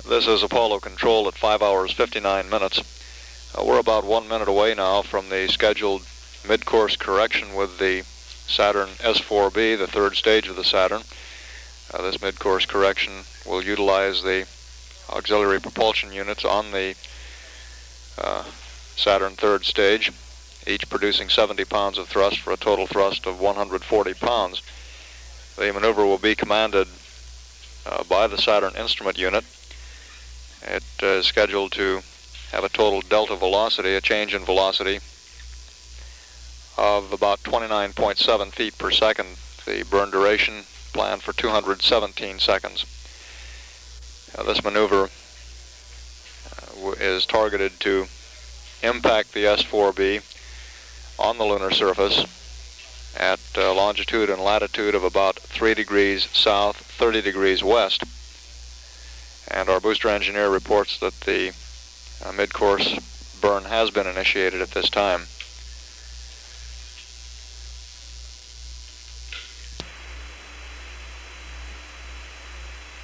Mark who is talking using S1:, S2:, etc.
S1: This is Apollo Control at 5 hours 59 minutes. We're about 1 minute away now from the scheduled mid-course correction with the Saturn S4B, the third stage of the Saturn. This mid-course correction will utilize the auxiliary propulsion units on the Saturn third stage, each producing 70 pounds of thrust for a total thrust of 140 pounds. The maneuver will be commanded by the Saturn instrument unit. It is scheduled to have a total delta velocity, a change in velocity, of about 29.7 feet per second. The burn duration planned for 217 seconds. This maneuver is targeted to impact the S4B on the lunar surface at longitude and latitude of about 3 degrees south, 30 degrees west. And our booster engineer reports that the mid-course burn has been initiated at this time.